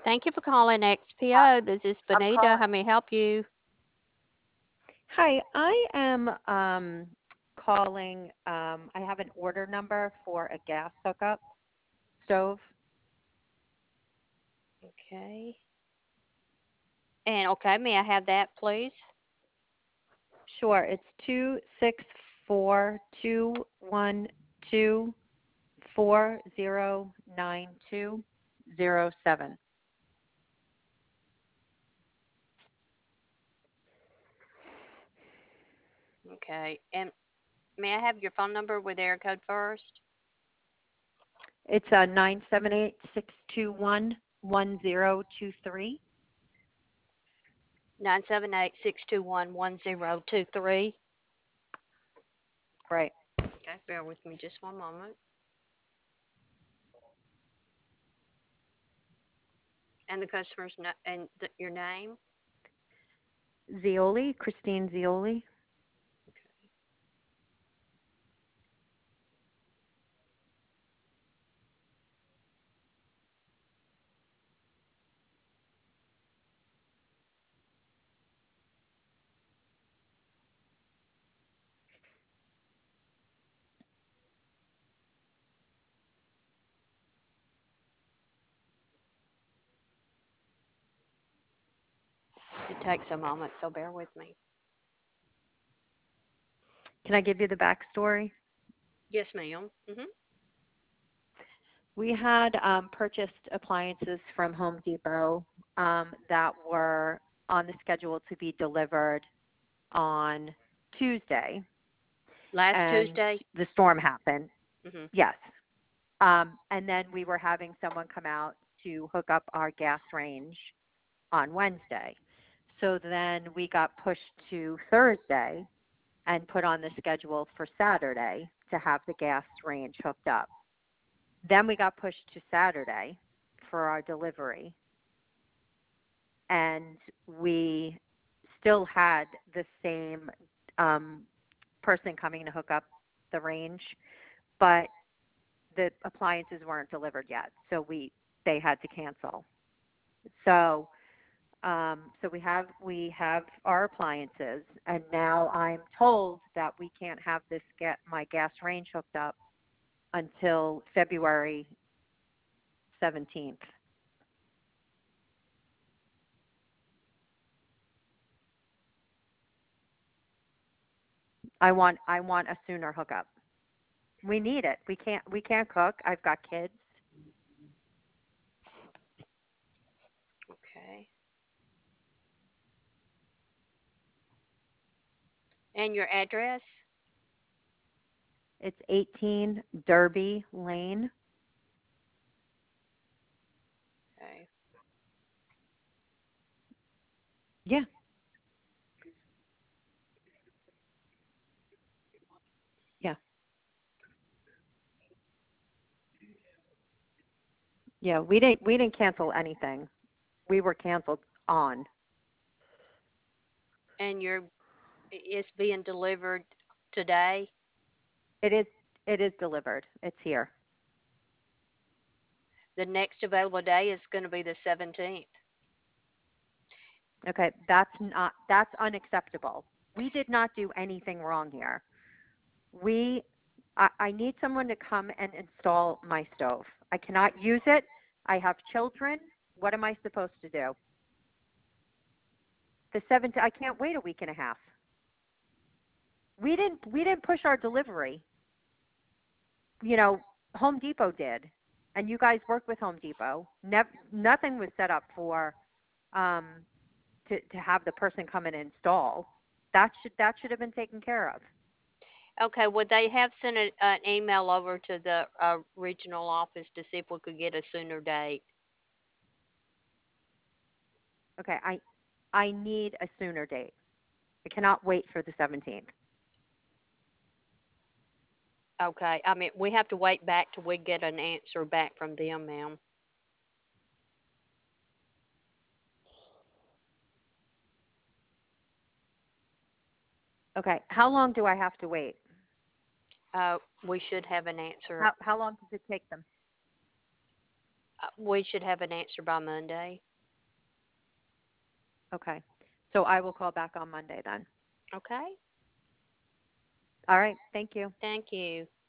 Thank you for calling Uh, XPO. This is I'm Benita. How calling. may I help you? Hi, I am calling. I have an order number for a gas hookup stove. Okay. And okay, may I have that, please? Sure, it's 264-212-409207. Okay. And may I have your phone number with area code first? It's 978-621-1023. 978-621-1023. Right. Okay, bear with me just one moment. And the customer's and your name? Zioli, Christine Zioli. It takes a moment, so bear with me. Can I give you the backstory? Yes, ma'am. We had purchased appliances from Home Depot that were on the schedule to be delivered on Tuesday, Last and Tuesday? the storm happened. Mhm. Yes. And then we were having someone come out to hook up our gas range on Wednesday. So then we got pushed to Thursday and put on the schedule for Saturday to have the gas range hooked up. Then we got pushed to Saturday for our delivery, and we still had the same um, person coming to hook up the range, but the appliances weren't delivered yet, so they had to cancel. So so we have our appliances, and now I'm told that we can't have my gas range hooked up until February 17th. I want a sooner hookup. We need it. We can't cook. I've got kids. Okay. And your address? It's 18 Derby Lane. Okay. Yeah, yeah, yeah. We didn't cancel anything. We were canceled on. And it's being delivered today? It is it is delivered. It's here. The next available day is going to be the 17th. Okay, that's unacceptable. We did not do anything wrong here. We I need someone to come and install my stove. I cannot use it. I have children. What am I supposed to do? The 7th, I can't wait a week and a half. We didn't push our delivery. You know, Home Depot did, and you guys work with Home Depot. Nothing was set up for um, to have the person come and install. That should have been taken care of. Okay, would they have sent an email over to the regional office to see if we could get a sooner date? Okay, I need a sooner date. I cannot wait for the 17th. Okay, I mean, we have to wait back till we get an answer back from them, ma'am. Okay, how long do I have to wait? We should have an answer. How long does it take them? We should have an answer by Monday. Okay. So I will call back on Monday then. Okay. All right. Thank you. Thank you.